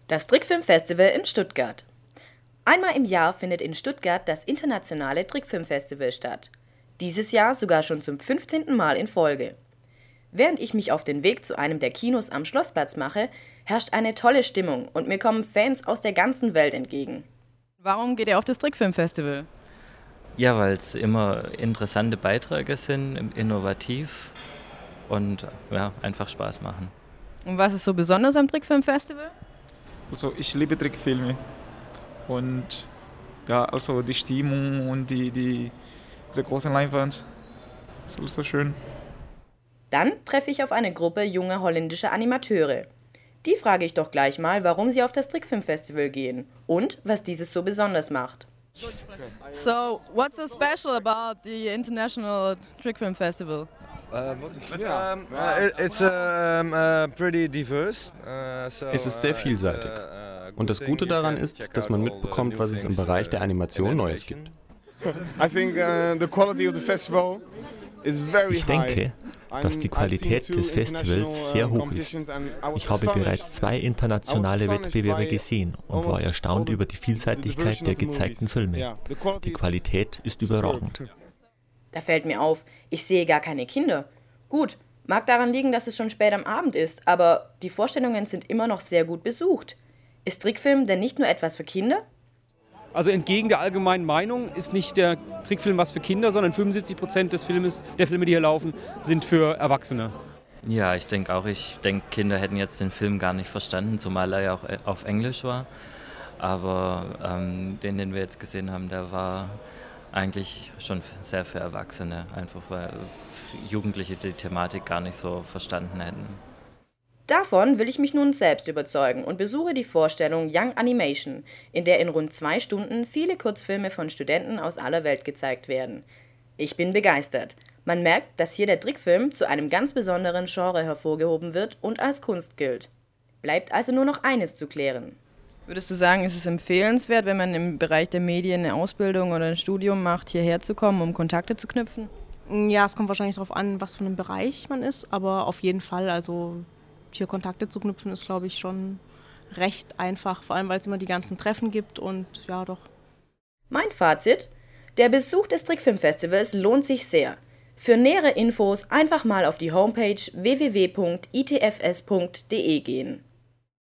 Das Trickfilmfestival in Stuttgart. Einmal im Jahr findet in Stuttgart das internationale Trickfilmfestival statt. Dieses Jahr sogar schon zum 15. Mal in Folge. Während ich mich auf den Weg zu einem der Kinos am Schlossplatz mache, herrscht eine tolle Stimmung und mir kommen Fans aus der ganzen Welt entgegen. Warum geht ihr auf das Trickfilmfestival? Ja, weil es immer interessante Beiträge sind, innovativ und ja, einfach Spaß machen. Und was ist so besonders am Trickfilmfestival? Also ich liebe Trickfilme und ja, also die Stimmung und diese großen Leinwand ist alles so schön. Dann treffe ich auf eine Gruppe junger holländischer Animateure. Die frage ich doch gleich mal, warum sie auf das Trickfilmfestival gehen und was dieses so besonders macht. So, what's so special about the International Trick Film Festival? It's pretty diverse. Es ist sehr vielseitig. Und das Gute daran ist, dass man mitbekommt, was es im Bereich der Animation Neues gibt. Ich denke, dass die Qualität des Festivals sehr hoch ist. Ich habe bereits 2 internationale Wettbewerbe gesehen und war erstaunt über die Vielseitigkeit der gezeigten Filme. Die Qualität ist überragend. Da fällt mir auf, ich sehe gar keine Kinder. Gut, mag daran liegen, dass es schon spät am Abend ist, aber die Vorstellungen sind immer noch sehr gut besucht. Ist Trickfilm denn nicht nur etwas für Kinder? Also entgegen der allgemeinen Meinung ist nicht der Trickfilm was für Kinder, sondern 75% der Filme, die hier laufen, sind für Erwachsene. Ja, ich denke auch. Kinder hätten jetzt den Film gar nicht verstanden, zumal er ja auch auf Englisch war. Aber den wir jetzt gesehen haben, der war eigentlich schon sehr für Erwachsene, einfach weil Jugendliche die Thematik gar nicht so verstanden hätten. Davon will ich mich nun selbst überzeugen und besuche die Vorstellung Young Animation, in der in rund 2 Stunden viele Kurzfilme von Studenten aus aller Welt gezeigt werden. Ich bin begeistert. Man merkt, dass hier der Trickfilm zu einem ganz besonderen Genre hervorgehoben wird und als Kunst gilt. Bleibt also nur noch eines zu klären. Würdest du sagen, ist es empfehlenswert, wenn man im Bereich der Medien eine Ausbildung oder ein Studium macht, hierher zu kommen, um Kontakte zu knüpfen? Ja, es kommt wahrscheinlich darauf an, was für einem Bereich man ist, aber auf jeden Fall, also hier Kontakte zu knüpfen, ist, glaube ich, schon recht einfach, vor allem, weil es immer die ganzen Treffen gibt und ja, doch. Mein Fazit? Der Besuch des Trickfilmfestivals lohnt sich sehr. Für nähere Infos einfach mal auf die Homepage www.itfs.de gehen.